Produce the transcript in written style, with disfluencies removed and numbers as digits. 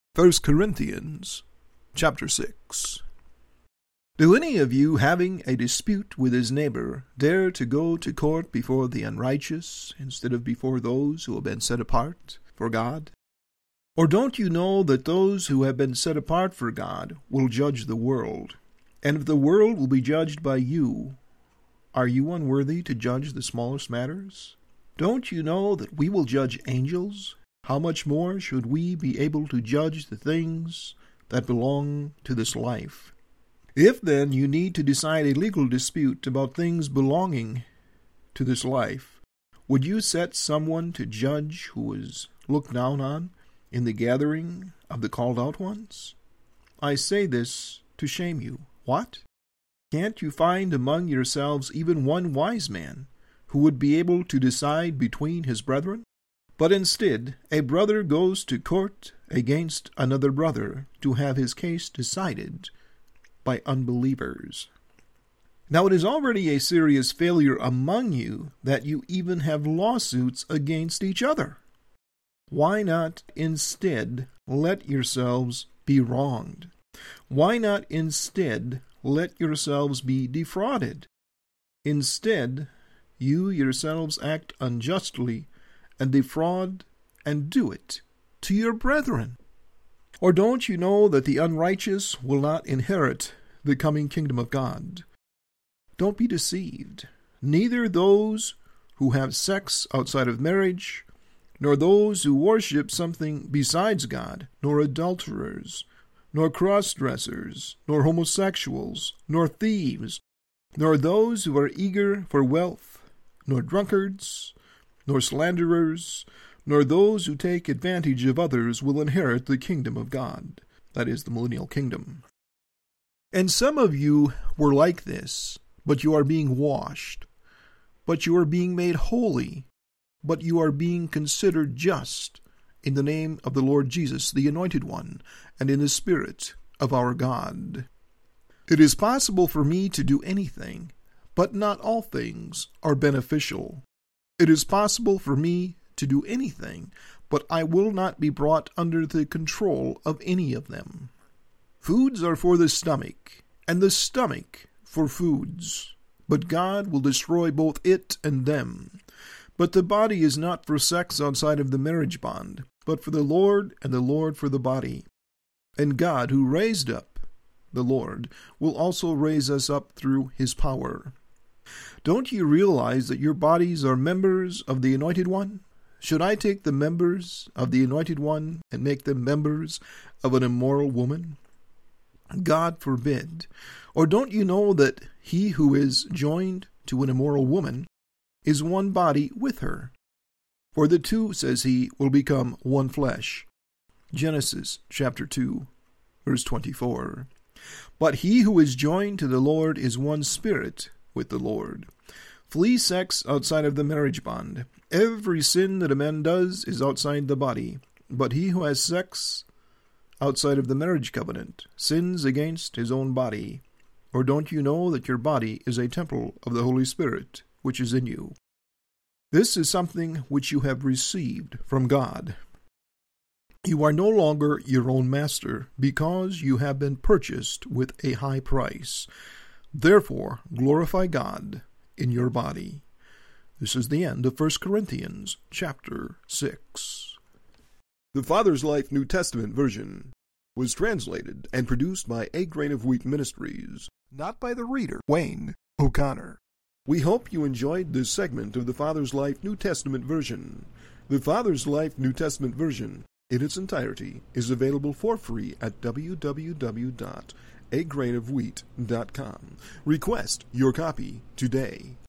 1 Corinthians chapter 6. Do any of you, having a dispute with his neighbor, dare to go to court before the unrighteous, instead of before those who have been set apart for God? Or don't you know that those who have been set apart for God will judge the world? And if the world will be judged by you, are you unworthy to judge the smallest matters? Don't you know that we will judge angels? How much more should we be able to judge the things that belong to this life? If then you need to decide a legal dispute about things belonging to this life, would you set someone to judge who is looked down on in the gathering of the called out ones? I say this to shame you. What? Can't you find among yourselves even one wise man who would be able to decide between his brethren? But instead, a brother goes to court against another brother to have his case decided by unbelievers. Now it is already a serious failure among you that you even have lawsuits against each other. Why not instead let yourselves be wronged? Why not instead let yourselves be defrauded? Instead, you yourselves act unjustly and defraud and do it to your brethren. Or don't you know that the unrighteous will not inherit the coming kingdom of God? Don't be deceived. Neither those who have sex outside of marriage, nor those who worship something besides God, nor adulterers, nor cross-dressers, nor homosexuals, nor thieves, nor those who are eager for wealth, nor drunkards, nor slanderers, nor those who take advantage of others will inherit the kingdom of God. That is the millennial kingdom. And some of you were like this, but you are being washed, but you are being made holy, but you are being considered just in the name of the Lord Jesus, the Anointed One, and in the Spirit of our God. It is possible for me to do anything, but not all things are beneficial. It is possible for me to do anything, but I will not be brought under the control of any of them. Foods are for the stomach, and the stomach for foods, but God will destroy both it and them. But the body is not for sex outside of the marriage bond, but for the Lord, and the Lord for the body. And God, who raised up the Lord, will also raise us up through his power. Don't you realize that your bodies are members of the Anointed One? Should I take the members of the Anointed One and make them members of an immoral woman? God forbid. Or don't you know that he who is joined to an immoral woman is one body with her? For the two, says he, will become one flesh. Genesis chapter 2, verse 24. But he who is joined to the Lord is one spirit with the Lord. Flee sex outside of the marriage bond. Every sin that a man does is outside the body, but he who has sex outside of the marriage covenant sins against his own body. Or don't you know that your body is a temple of the Holy Spirit, which is in you? This is something which you have received from God. You are no longer your own master, because you have been purchased with a high price. Therefore, glorify God in your body. This is the end of 1 Corinthians chapter 6. The Father's Life New Testament version was translated and produced by A Grain of Wheat Ministries, not by the reader, Wayne O'Connor. We hope you enjoyed this segment of the Father's Life New Testament version. The Father's Life New Testament version, in its entirety, is available for free at www.agrainofwheat.com. Request your copy today.